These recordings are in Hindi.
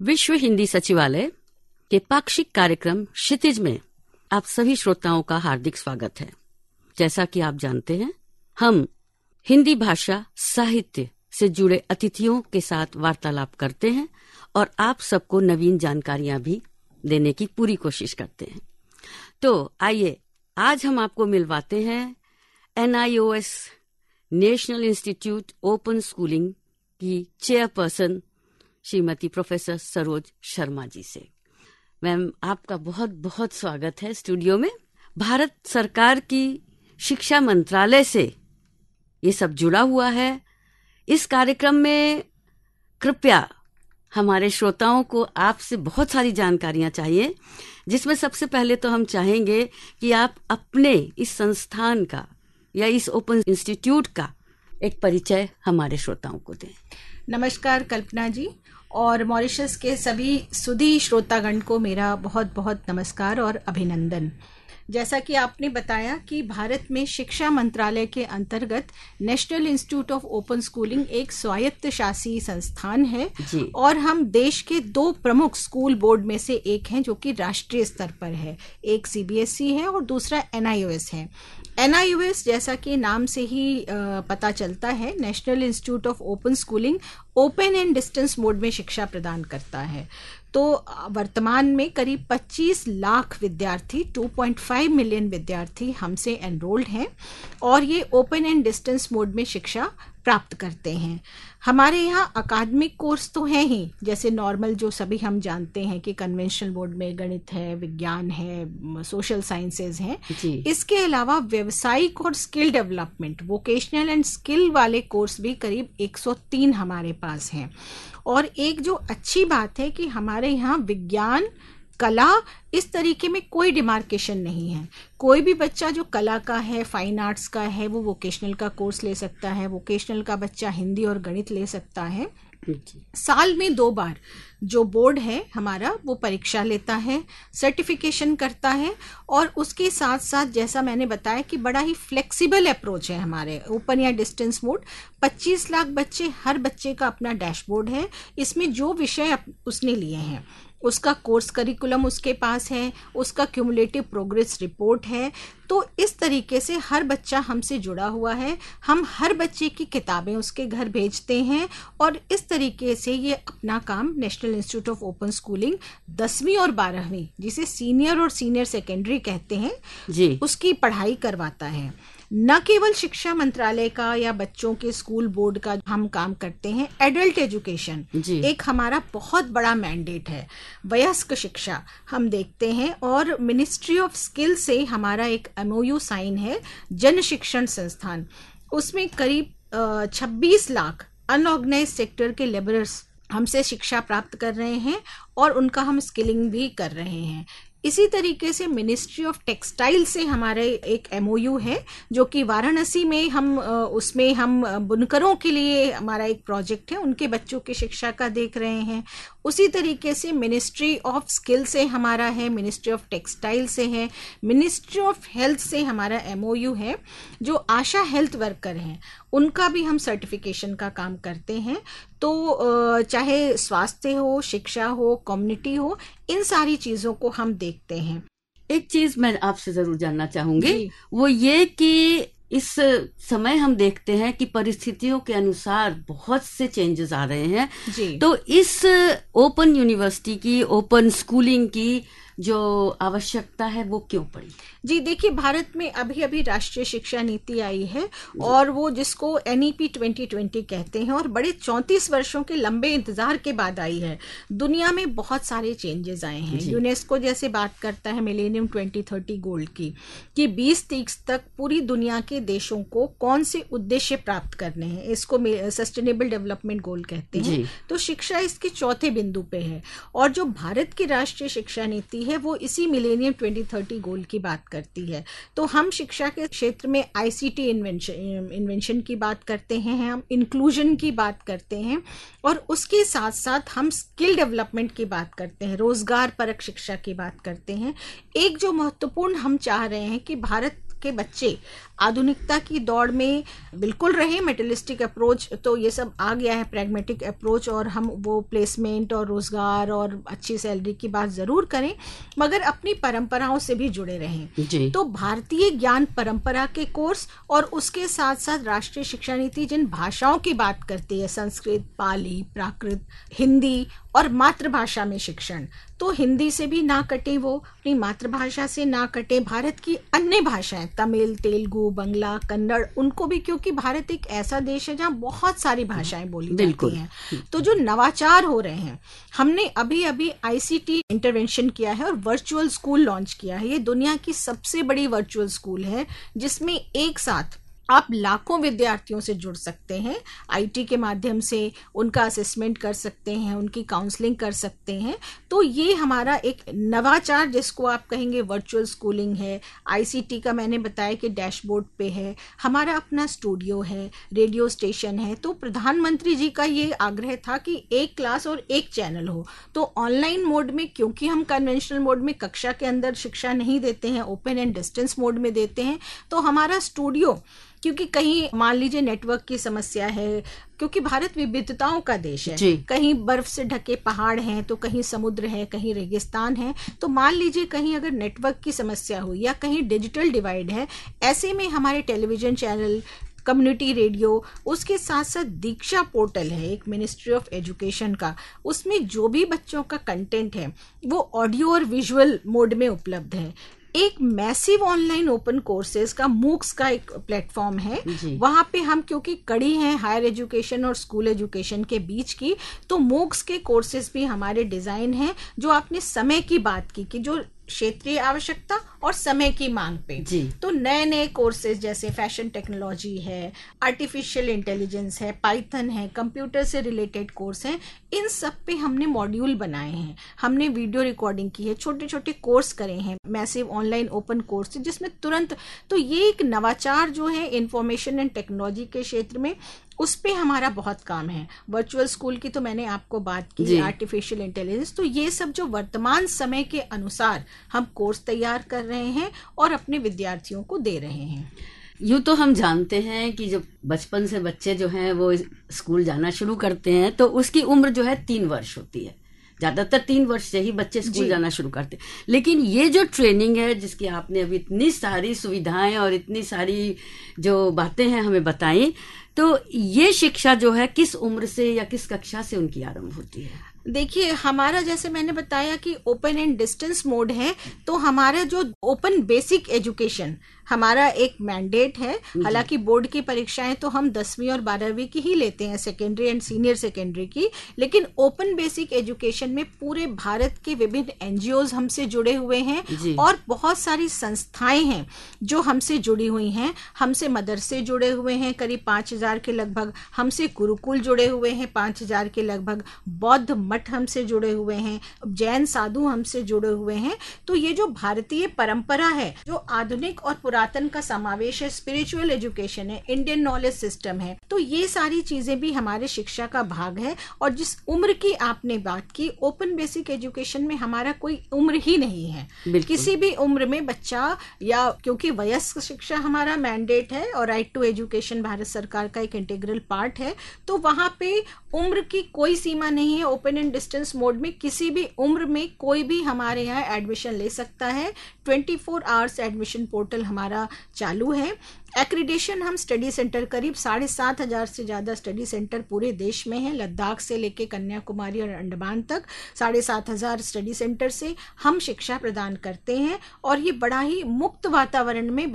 विश्व हिंदी सचिवालय के पाक्षिक कार्यक्रम क्षितिज में आप सभी श्रोताओं का हार्दिक स्वागत है। जैसा कि आप जानते हैं, हम हिंदी भाषा साहित्य से जुड़े अतिथियों के साथ वार्तालाप करते हैं और आप सबको नवीन जानकारियां भी देने की पूरी कोशिश करते हैं। तो आइए आज हम आपको मिलवाते हैं NIOS national institute open schooling की चेयरपर्सन श्रीमती प्रोफेसर सरोज शर्मा जी से। मैम, आपका बहुत बहुत स्वागत है स्टूडियो में। भारत सरकार की शिक्षा मंत्रालय से ये सब जुड़ा हुआ है। इस कार्यक्रम में कृपया हमारे श्रोताओं को आपसे बहुत सारी जानकारियां चाहिए, जिसमें सबसे पहले तो हम चाहेंगे कि आप अपने इस संस्थान का या इस ओपन इंस्टीट्यूट का एक परिचय हमारे श्रोताओं को दें। नमस्कार कल्पना जी, और मॉरिशस के सभी सुधी श्रोतागण को मेरा बहुत बहुत नमस्कार और अभिनंदन। जैसा कि आपने बताया कि भारत में शिक्षा मंत्रालय के अंतर्गत national institute of open schooling एक स्वायत्त शासी संस्थान है और हम देश के 2 प्रमुख स्कूल बोर्ड में से एक हैं जो कि राष्ट्रीय स्तर पर है। एक CBSE है और दूसरा NIOS है। NIOS जैसा कि नाम से ही पता चलता है, national institute of open schooling open and distance mode में शिक्षा प्रदान करता है। तो वर्तमान में करीब 25 लाख विद्यार्थी, 2.5 मिलियन विद्यार्थी हमसे एनरोल्ड हैं और ये ओपन एंड डिस्टेंस मोड में शिक्षा प्राप्त करते हैं। हमारे यहाँ अकादमिक कोर्स तो हैं ही, जैसे नॉर्मल जो सभी हम जानते हैं कि कन्वेंशनल बोर्ड में गणित है, विज्ञान है, सोशल साइंसेज हैं। इसके अलावा व्यावसायिक और skill development, vocational and skill वाले कोर्स भी करीब 103 हमारे पास हैं। और एक जो अच्छी बात है कि हमारे यहाँ विज्ञान, कला, इस तरीके में कोई डिमार्केशन नहीं है। कोई भी बच्चा जो कला का है, फाइन आर्ट्स का है, वो वोकेशनल का कोर्स ले सकता है। वोकेशनल का बच्चा हिंदी और गणित ले सकता है। साल में 2 बार जो बोर्ड है हमारा वो परीक्षा लेता है, सर्टिफिकेशन करता है और उसके साथ साथ जैसा मैंने बताया कि बड़ा ही फ्लेक्सिबल अप्रोच है हमारे ओपन या डिस्टेंस मोड। 25 लाख बच्चे, हर बच्चे का अपना डैशबोर्ड है। इसमें जो विषय उसने लिए हैं उसका कोर्स करिकुलम उसके पास है, उसका क्यूमुलेटिव प्रोग्रेस रिपोर्ट है। तो इस तरीके से हर बच्चा हमसे जुड़ा हुआ है। हम हर बच्चे की किताबें उसके घर भेजते हैं और इस तरीके से ये अपना काम national institute of open schooling 10वीं और 12वीं, जिसे सीनियर और सीनियर सेकेंडरी कहते हैं जी, उसकी पढ़ाई करवाता है। न केवल शिक्षा मंत्रालय का या बच्चों के स्कूल बोर्ड का हम काम करते हैं, एडल्ट एजुकेशन एक हमारा बहुत बड़ा मैंडेट है। वयस्क शिक्षा हम देखते हैं और मिनिस्ट्री ऑफ स्किल से हमारा एक MOU साइन है, जन शिक्षण संस्थान। उसमें करीब 26 लाख अनऑर्गेनाइज सेक्टर के लेबरर्स हमसे शिक्षा प्राप्त कर रहे हैं और उनका हम स्किलिंग भी कर रहे हैं। इसी तरीके से मिनिस्ट्री ऑफ टेक्सटाइल से हमारे एक MOU है जो कि वाराणसी में हम उसमें हम बुनकरों के लिए हमारा एक प्रोजेक्ट है, उनके बच्चों की शिक्षा का देख रहे हैं। उसी तरीके से मिनिस्ट्री ऑफ स्किल से हमारा है, मिनिस्ट्री ऑफ टेक्सटाइल से है, मिनिस्ट्री ऑफ हेल्थ से हमारा MOU है। जो आशा हेल्थ वर्कर हैं उनका भी हम सर्टिफिकेशन का काम करते हैं। तो चाहे स्वास्थ्य हो, शिक्षा हो, कम्युनिटी हो, इन सारी चीजों को हम देखते हैं। एक चीज मैं आपसे जरूर जानना चाहूंगी, वो ये कि इस समय हम देखते हैं कि परिस्थितियों के अनुसार बहुत से चेंजेस आ रहे हैं जी। तो इस ओपन यूनिवर्सिटी की, ओपन स्कूलिंग की जो आवश्यकता है वो क्यों पड़ी? जी देखिए, भारत में अभी अभी राष्ट्रीय शिक्षा नीति आई है और वो जिसको NEP 2020 कहते हैं और बड़े 34 वर्षों के लंबे इंतजार के बाद आई है। दुनिया में बहुत सारे चेंजेस आए हैं। यूनेस्को जैसे बात करता है मिलेनियम 2030 गोल की, कि 2030 तक पूरी दुनिया के देशों को कौन से उद्देश्य प्राप्त करने हैं, इसको सस्टेनेबल डेवलपमेंट गोल कहते हैं। तो शिक्षा इसके चौथे बिंदु पे है और जो भारत की राष्ट्रीय शिक्षा नीति है वो इसी मिलेनियम 2030 गोल की बात करती है। तो हम शिक्षा के क्षेत्र में ICT इन्वेंशन की बात करते हैं, हम इंक्लूजन की बात करते हैं और उसके साथ साथ हम स्किल डेवलपमेंट की बात करते हैं, रोजगार परक शिक्षा की बात करते हैं। एक जो महत्वपूर्ण हम चाह रहे हैं कि भारत के बच्चे आधुनिकता की दौड़ में बिल्कुल रहे। मेटलिस्टिक अप्रोच तो ये सब आ गया है, प्रैग्मेटिक अप्रोच, और हम वो प्लेसमेंट और रोजगार और अच्छी सैलरी की बात जरूर करें, मगर अपनी परंपराओं से भी जुड़े रहें। तो भारतीय ज्ञान परंपरा के कोर्स और उसके साथ साथ राष्ट्रीय शिक्षा नीति जिन भाषाओं की बात करती है, संस्कृत, पाली, प्राकृत, हिंदी और मातृभाषा में शिक्षण, तो हिंदी से भी ना कटे, वो अपनी मातृभाषा से ना कटे। भारत की अन्य भाषाएं, तमिल, तेलुगु, बंगला, कन्नड़, उनको भी, क्योंकि भारत एक ऐसा देश है जहाँ बहुत सारी भाषाएं बोली जाती हैं। तो जो नवाचार हो रहे हैं, हमने अभी अभी ICT इंटरवेंशन किया है और वर्चुअल स्कूल लॉन्च किया है। ये दुनिया की सबसे बड़ी वर्चुअल स्कूल है जिसमें एक साथ आप लाखों विद्यार्थियों से जुड़ सकते हैं। IT के माध्यम से उनका असेसमेंट कर सकते हैं, उनकी काउंसलिंग कर सकते हैं। तो ये हमारा एक नवाचार, जिसको आप कहेंगे वर्चुअल स्कूलिंग है। ICT का मैंने बताया कि डैशबोर्ड पे है, हमारा अपना स्टूडियो है, रेडियो स्टेशन है। तो प्रधानमंत्री जी का ये आग्रह था कि एक क्लास और एक चैनल हो। तो ऑनलाइन मोड में, क्योंकि हम कन्वेंशनल मोड में कक्षा के अंदर शिक्षा नहीं देते हैं, ओपन एंड डिस्टेंस मोड में देते हैं, तो हमारा स्टूडियो, क्योंकि कहीं मान लीजिए नेटवर्क की समस्या है, क्योंकि भारत विविधताओं का देश है, कहीं बर्फ से ढके पहाड़ हैं, तो कहीं समुद्र है, कहीं रेगिस्तान है। तो मान लीजिए कहीं अगर नेटवर्क की समस्या हुई या कहीं डिजिटल डिवाइड है, ऐसे में हमारे टेलीविजन चैनल, कम्युनिटी रेडियो, उसके साथ साथ दीक्षा पोर्टल है एक मिनिस्ट्री ऑफ एजुकेशन का, उसमें जो भी बच्चों का कंटेंट है वो ऑडियो और विजुअल मोड में उपलब्ध है। एक मैसिव ऑनलाइन ओपन कोर्सेज का मूक्स का एक प्लेटफॉर्म है, वहां पे हम, क्योंकि कड़ी है हायर एजुकेशन और स्कूल एजुकेशन के बीच की, तो मूक्स के कोर्सेज भी हमारे डिजाइन हैं। जो आपने समय की बात की कि जो क्षेत्रीय आवश्यकता और समय की मांग पे, तो नए नए कोर्सेज जैसे फैशन टेक्नोलॉजी है, आर्टिफिशियल इंटेलिजेंस है, पाइथन है, कंप्यूटर से रिलेटेड कोर्स हैं, इन सब पे हमने मॉड्यूल बनाए हैं, हमने वीडियो रिकॉर्डिंग की है, छोटे छोटे कोर्स करे हैं, मैसिव ऑनलाइन ओपन कोर्स जिसमें तुरंत। तो ये एक नवाचार जो है इंफॉर्मेशन एंड टेक्नोलॉजी के क्षेत्र में, उस पे हमारा बहुत काम है। वर्चुअल स्कूल की तो मैंने आपको बात की, आर्टिफिशियल इंटेलिजेंस, तो ये सब जो वर्तमान समय के अनुसार हम कोर्स तैयार कर रहे हैं और अपने विद्यार्थियों को दे रहे हैं। यूँ तो हम जानते हैं कि जब बचपन से बच्चे जो हैं वो स्कूल जाना शुरू करते हैं तो उसकी उम्र जो है 3 वर्ष होती है, ज्यादातर 3 वर्ष से ही बच्चे स्कूल जाना शुरू करते हैं। लेकिन ये जो ट्रेनिंग है, जिसकी आपने अभी इतनी सारी सुविधाएं और इतनी सारी जो बातें हैं हमें बताई, तो ये शिक्षा जो है किस उम्र से या किस कक्षा से उनकी आरंभ होती है? देखिए, हमारा जैसे मैंने बताया कि ओपन एंड डिस्टेंस मोड है, तो हमारा जो ओपन बेसिक एजुकेशन हमारा एक मैंडेट है। हालांकि बोर्ड की परीक्षाएं तो हम 10वीं और 12वीं की ही लेते हैं, सेकेंडरी एंड सीनियर सेकेंडरी की, लेकिन ओपन बेसिक एजुकेशन में पूरे भारत के विभिन्न NGOs हमसे जुड़े हुए हैं और बहुत सारी संस्थाएं हैं जो हमसे जुड़ी हुई हैं। हमसे मदरसे जुड़े हुए हैं करीब 5000 के लगभग, हमसे गुरुकुल जुड़े हुए हैं 5000 के लगभग, बौद्ध मठ हमसे जुड़े हुए हैं, जैन साधु हमसे जुड़े हुए हैं। तो ये जो भारतीय परंपरा है, जो आधुनिक और पुरातन का समावेश है, स्पिरिचुअल एजुकेशन है, इंडियन नॉलेज सिस्टम है, तो ये सारी चीजें भी हमारे शिक्षा का भाग है। और जिस उम्र की आपने बात की, ओपन बेसिक एजुकेशन में हमारा कोई उम्र ही नहीं है, किसी भी उम्र में बच्चा, या क्योंकि वयस्क शिक्षा हमारा मैंडेट है और राइट टू एजुकेशन भारत सरकार का एक इंटीग्रल पार्ट है, तो वहां पे उम्र की कोई सीमा नहीं है। ओपन एंड डिस्टेंस मोड में किसी भी उम्र में कोई भी हमारे यहाँ एडमिशन ले सकता है। 24 आवर्स एडमिशन पोर्टल हमारा चालू है। एक्रीडेशन हम स्टडी सेंटर करीब 7500 से ज्यादा स्टडी सेंटर पूरे देश में है, लद्दाख से लेके कन्याकुमारी और अंडमान तक 7500 स्टडी सेंटर से हम शिक्षा प्रदान करते हैं। और ये बड़ा ही मुक्त वातावरण में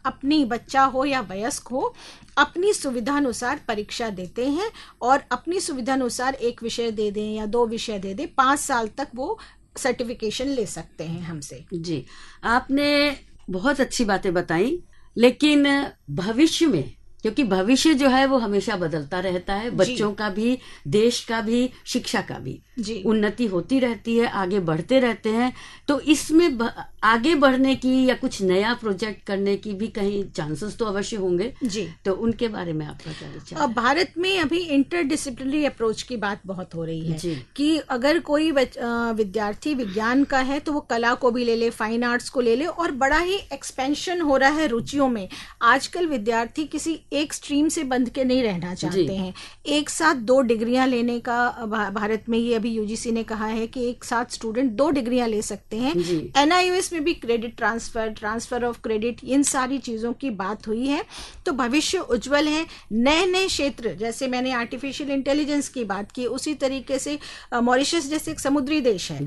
बच्चा हो या वयस्क हो, अपनी सुविधानुसार परीक्षा देते हैं और अपनी सुविधानुसार एक विषय दे दें या 2 विषय दे दें, 5 साल तक वो सर्टिफिकेशन ले सकते हैं हमसे। जी, आपने बहुत अच्छी बातें बताई, लेकिन भविष्य में, क्योंकि भविष्य जो है वो हमेशा बदलता रहता है, बच्चों का भी, देश का भी, शिक्षा का भी, जी। उन्नति होती रहती है, आगे बढ़ते रहते हैं। तो इसमें आगे बढ़ने की या कुछ नया प्रोजेक्ट करने की भी कहीं चांसेस तो अवश्य होंगे जी। तो उनके बारे में आपका क्या विचार है? भारत में अभी इंटरडिसिप्लिनरी अप्रोच की बात बहुत हो रही है जी। कि अगर कोई विद्यार्थी विज्ञान का है तो वो कला को भी ले ले, फाइन आर्ट्स को ले ले, और बड़ा ही एक्सपेंशन हो रहा है रुचियों में। आजकल विद्यार्थी किसी एक स्ट्रीम से बंध के नहीं रहना चाहते हैं। एक साथ 2 डिग्रियां लेने का भारत में ये अभी यूजीसी ने कहा है कि एक साथ स्टूडेंट 2 डिग्रियां ले सकते हैं। एनआईओएस में भी क्रेडिट ट्रांसफर ऑफ क्रेडिट, इन सारी चीजों की बात हुई है। तो भविष्य उज्जवल है। नए नए क्षेत्र, जैसे मैंने आर्टिफिशियल इंटेलिजेंस की बात की, उसी तरीके से मॉरिशस जैसे एक समुद्री देश है,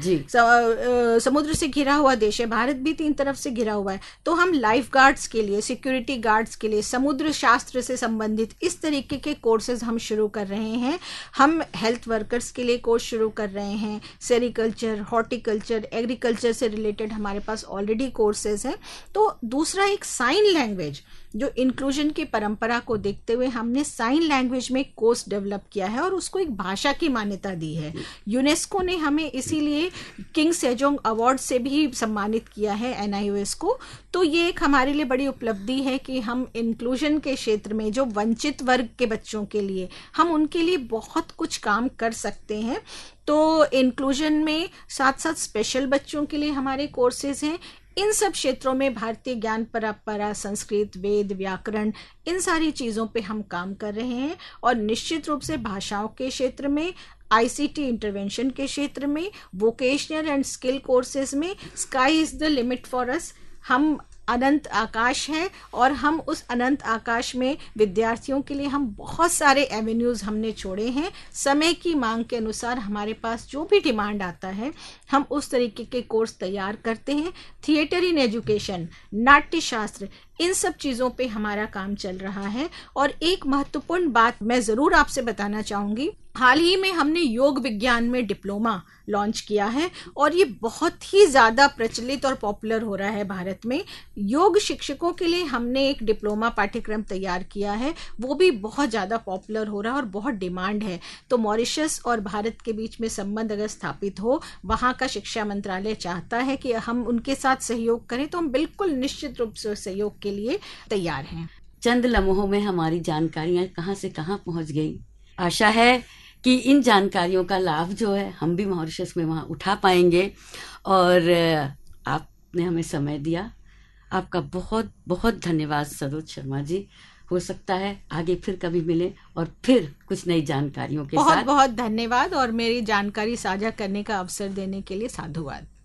समुद्र से घिरा हुआ देश है, भारत भी 3 तरफ से घिरा हुआ है। तो हम लाइफ गार्ड्स के लिए, सिक्योरिटी गार्ड्स के लिए, समुद्र शास्त्र से संबंधित इस तरीके के कोर्सेज हम शुरू कर रहे हैं। हम हेल्थ वर्कर्स के लिए कोर्स शुरू कर रहे हैं। सेरिकल्चर, हॉर्टिकल्चर, एग्रीकल्चर से रिलेटेड हमारे पास ऑलरेडी कोर्सेज हैं। तो दूसरा एक साइन लैंग्वेज, जो इंक्लूजन की परंपरा को देखते हुए हमने साइन लैंग्वेज में कोर्स डेवलप किया है और उसको एक भाषा की मान्यता दी है। यूनेस्को ने हमें इसीलिए किंग सेजोंग अवार्ड से भी सम्मानित किया है एनआईओएस को। तो ये एक हमारे लिए बड़ी उपलब्धि है कि हम इंक्लूजन के क्षेत्र में जो वंचित वर्ग के बच्चों के लिए, हम उनके लिए बहुत कुछ काम कर सकते हैं। तो इंक्लूजन में साथ साथ स्पेशल बच्चों के लिए हमारे कोर्सेज हैं। इन सब क्षेत्रों में भारतीय ज्ञान परंपरा, संस्कृत, वेद, व्याकरण, इन सारी चीज़ों पे हम काम कर रहे हैं। और निश्चित रूप से भाषाओं के क्षेत्र में, आईसीटी इंटरवेंशन के क्षेत्र में, वोकेशनल एंड स्किल कोर्सेज में sky is the limit for us. हम अनंत आकाश है और हम उस अनंत आकाश में विद्यार्थियों के लिए हम बहुत सारे एवेन्यूज हमने छोड़े हैं। समय की मांग के अनुसार हमारे पास जो भी डिमांड आता है हम उस तरीके के कोर्स तैयार करते हैं। थिएटर इन एजुकेशन, नाट्य शास्त्र, इन सब चीज़ों पे हमारा काम चल रहा है। और एक महत्वपूर्ण बात मैं ज़रूर आपसे बताना चाहूँगी, हाल ही में हमने योग विज्ञान में डिप्लोमा लॉन्च किया है और ये बहुत ही ज़्यादा प्रचलित और पॉपुलर हो रहा है भारत में। योग शिक्षकों के लिए हमने एक डिप्लोमा पाठ्यक्रम तैयार किया है, वो भी बहुत ज़्यादा पॉपुलर हो रहा है और बहुत डिमांड है। तो मॉरिशस और भारत के बीच में संबंध अगर स्थापित हो, वहाँ का शिक्षा मंत्रालय चाहता है कि हम उनके साथ सहयोग करें, तो हम बिल्कुल निश्चित रूप से सहयोग के लिए तैयार हैं। चंद लम्हों में हमारी जानकारियाँ कहाँ से कहाँ पहुँच गई। आशा है कि इन जानकारियों का लाभ जो है हम भी मॉरिशस में वहाँ उठा पाएंगे। और आपने हमें समय दिया, आपका बहुत बहुत धन्यवाद सरोज शर्मा जी। हो सकता है आगे फिर कभी मिले और फिर कुछ नई जानकारियों के साथ। बहुत बहुत धन्यवाद और मेरी जानकारी साझा करने का अवसर देने के लिए साधुवाद।